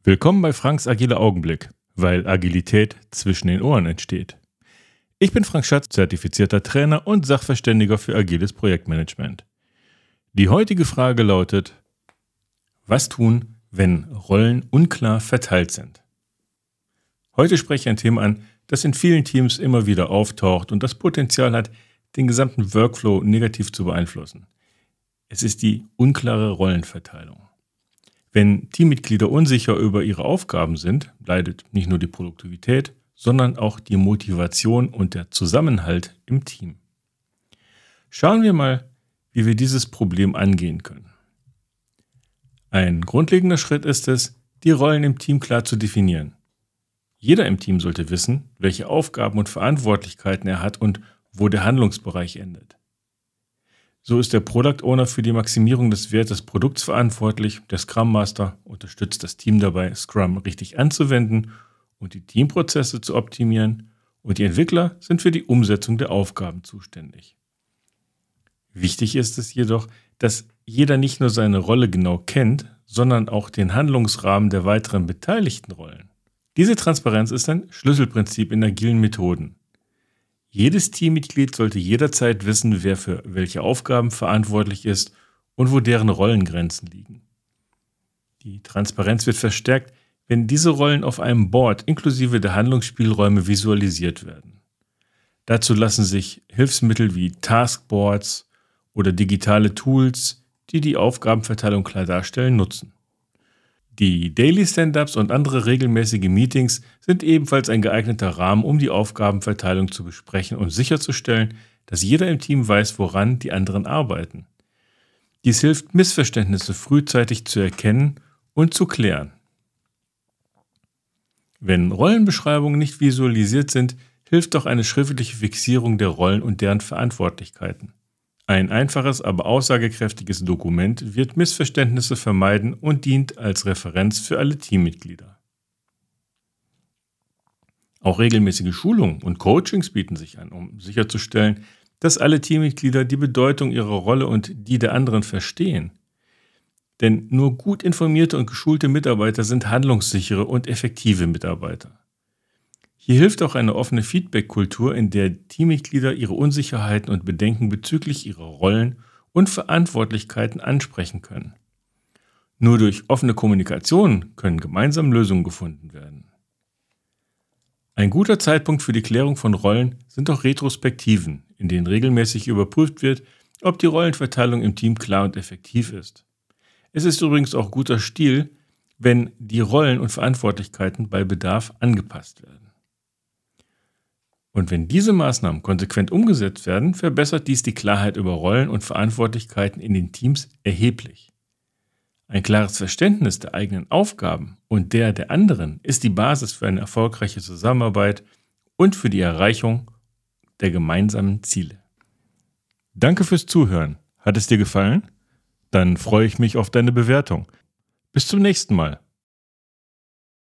Willkommen bei Franks Agiler Augenblick, weil Agilität zwischen den Ohren entsteht. Ich bin Frank Schatz, zertifizierter Trainer und Sachverständiger für agiles Projektmanagement. Die heutige Frage lautet: Was tun, wenn Rollen unklar verteilt sind? Heute spreche ich ein Thema an, das in vielen Teams immer wieder auftaucht und das Potenzial hat, den gesamten Workflow negativ zu beeinflussen. Es ist die unklare Rollenverteilung. Wenn Teammitglieder unsicher über ihre Aufgaben sind, leidet nicht nur die Produktivität, sondern auch die Motivation und der Zusammenhalt im Team. Schauen wir mal, wie wir dieses Problem angehen können. Ein grundlegender Schritt ist es, die Rollen im Team klar zu definieren. Jeder im Team sollte wissen, welche Aufgaben und Verantwortlichkeiten er hat und wo der Handlungsbereich endet. So ist der Product Owner für die Maximierung des Werts des Produkts verantwortlich, der Scrum Master unterstützt das Team dabei, Scrum richtig anzuwenden und die Teamprozesse zu optimieren, und die Entwickler sind für die Umsetzung der Aufgaben zuständig. Wichtig ist es jedoch, dass jeder nicht nur seine Rolle genau kennt, sondern auch den Handlungsrahmen der weiteren beteiligten Rollen. Diese Transparenz ist ein Schlüsselprinzip in agilen Methoden. Jedes Teammitglied sollte jederzeit wissen, wer für welche Aufgaben verantwortlich ist und wo deren Rollengrenzen liegen. Die Transparenz wird verstärkt, wenn diese Rollen auf einem Board inklusive der Handlungsspielräume visualisiert werden. Dazu lassen sich Hilfsmittel wie Taskboards oder digitale Tools, die die Aufgabenverteilung klar darstellen, nutzen. Die Daily Stand-ups und andere regelmäßige Meetings sind ebenfalls ein geeigneter Rahmen, um die Aufgabenverteilung zu besprechen und sicherzustellen, dass jeder im Team weiß, woran die anderen arbeiten. Dies hilft, Missverständnisse frühzeitig zu erkennen und zu klären. Wenn Rollenbeschreibungen nicht visualisiert sind, hilft auch eine schriftliche Fixierung der Rollen und deren Verantwortlichkeiten. Ein einfaches, aber aussagekräftiges Dokument wird Missverständnisse vermeiden und dient als Referenz für alle Teammitglieder. Auch regelmäßige Schulungen und Coachings bieten sich an, um sicherzustellen, dass alle Teammitglieder die Bedeutung ihrer Rolle und die der anderen verstehen. Denn nur gut informierte und geschulte Mitarbeiter sind handlungssichere und effektive Mitarbeiter. Hier hilft auch eine offene Feedback-Kultur, in der Teammitglieder ihre Unsicherheiten und Bedenken bezüglich ihrer Rollen und Verantwortlichkeiten ansprechen können. Nur durch offene Kommunikation können gemeinsam Lösungen gefunden werden. Ein guter Zeitpunkt für die Klärung von Rollen sind auch Retrospektiven, in denen regelmäßig überprüft wird, ob die Rollenverteilung im Team klar und effektiv ist. Es ist übrigens auch guter Stil, wenn die Rollen und Verantwortlichkeiten bei Bedarf angepasst werden. Und wenn diese Maßnahmen konsequent umgesetzt werden, verbessert dies die Klarheit über Rollen und Verantwortlichkeiten in den Teams erheblich. Ein klares Verständnis der eigenen Aufgaben und der anderen ist die Basis für eine erfolgreiche Zusammenarbeit und für die Erreichung der gemeinsamen Ziele. Danke fürs Zuhören. Hat es dir gefallen? Dann freue ich mich auf deine Bewertung. Bis zum nächsten Mal.